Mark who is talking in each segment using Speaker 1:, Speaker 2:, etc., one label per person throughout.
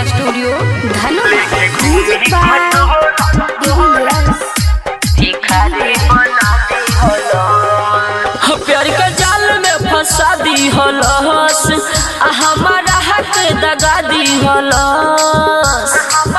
Speaker 1: Studio music by
Speaker 2: प्यार के जाल में फंसा दी हलस हमारा हक दगा दी हलस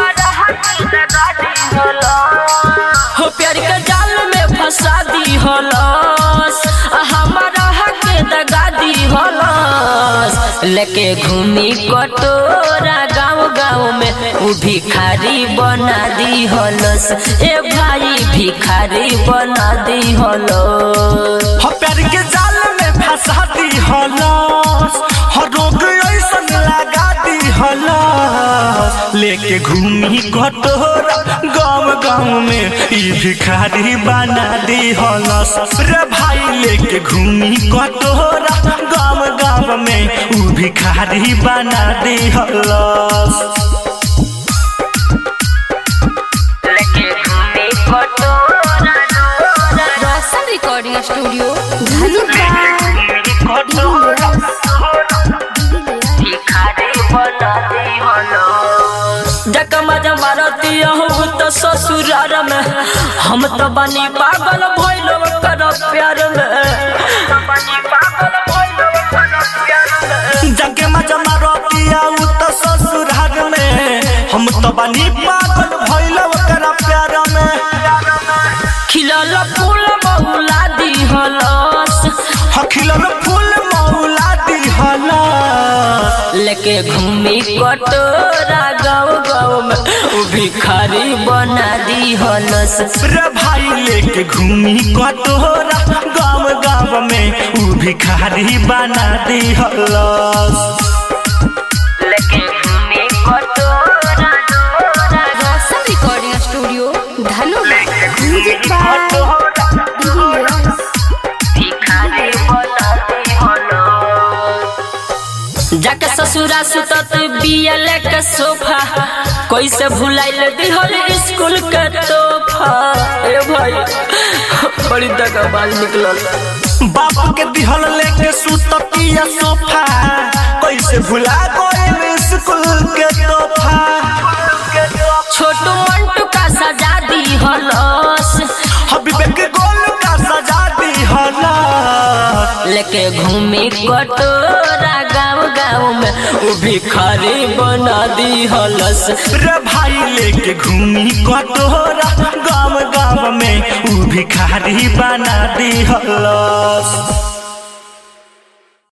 Speaker 2: प्यार के जाल में फंसा दी हलस हमारा हक दगा दी हलस लेके घूमी कटोरा गाँव गाँव में वो भिखारी बना दी हलस ए भाई भिखारी बना दी हलस
Speaker 3: प्यार के जाल में फंसा दी हलस रोग ऐसा लगा दी हलस लेके घूमी कटोरा गाँव गाँव में ई भिखारी बना दी हलस रे भाई लेके घूमी कटोरा गाँव गाँव में ऊ भिखारी बना दी हलस
Speaker 2: लेके घूमी कटोरा
Speaker 1: रोशन रिकॉर्डिंग स्टूडियो
Speaker 2: मारती हूँ तो ससुरार में हम तो बनी पागल भइल कर प्यार में
Speaker 3: जगे मजा मारती हूँ तो ससुरार में हम तो बनी पागल भइल कर प्यार में
Speaker 2: खिलल फूल मौला दी हलस
Speaker 3: खिलल फूल मौला दी हलस
Speaker 2: लेके घूमी कटोरा गाँव गाँव में वो भिखारी बना दी हलस
Speaker 3: रे भाई लेके घूमी कटोरा गाँव गाँव में वो भिखारी बना दी हलस
Speaker 2: लेके घूमी कटोरा
Speaker 1: Roshan recording studio music by
Speaker 2: जाके ससुरा सुतत बियल के सोफा कैसे भुलाइल दिहल स्कूल के तोहफा ए भाई बड़ी दगाबाज निकलल
Speaker 3: बाप के दिहल लेके सुततिया सोफा कैसे भुला गइल स्कूल के तोहफा
Speaker 2: छोटू मंटू का सजा दी हलस
Speaker 3: हबीबे के गोल का सजा दी हलस
Speaker 2: लेके घूमी कटोरा गाँव गाँव में वो भिखारी बना दी हलस
Speaker 3: रे भाई लेके घूमी कटोरा गाँव गाँव में वो भिखारी बना दी हलस।